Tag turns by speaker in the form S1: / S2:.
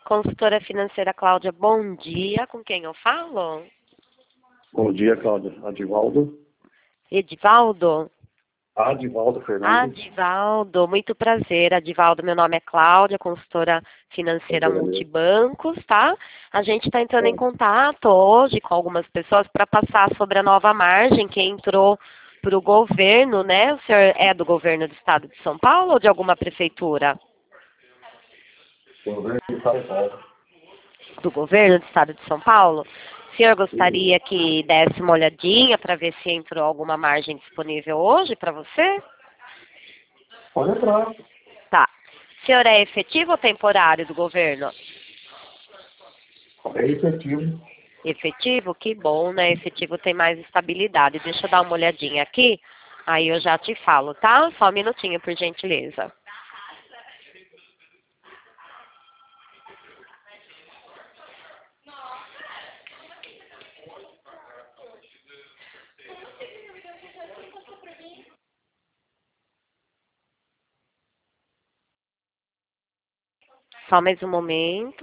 S1: Consultora financeira Cláudia, bom dia. Com quem eu falo?
S2: Bom dia, Cláudia. Adivaldo.
S1: Edivaldo?
S2: Adivaldo Fernandes.
S1: Adivaldo, muito prazer. Adivaldo, meu nome é Cláudia, consultora financeira multibancos, tá? A gente está entrando em contato hoje com algumas pessoas para passar sobre a nova margem que entrou para o governo, né? O senhor é do governo do estado de São Paulo ou de alguma prefeitura?
S2: Governo de São Paulo.
S1: Do governo do estado de São Paulo? O senhor gostaria que desse uma olhadinha para ver se entrou alguma margem disponível hoje para você?
S2: Pode entrar.
S1: Tá. O senhor é efetivo ou temporário do governo?
S2: É efetivo.
S1: Efetivo? Que bom, né? Efetivo tem mais estabilidade. Deixa eu dar uma olhadinha aqui, aí eu já te falo, tá? Só um minutinho, por gentileza. Só mais um momento.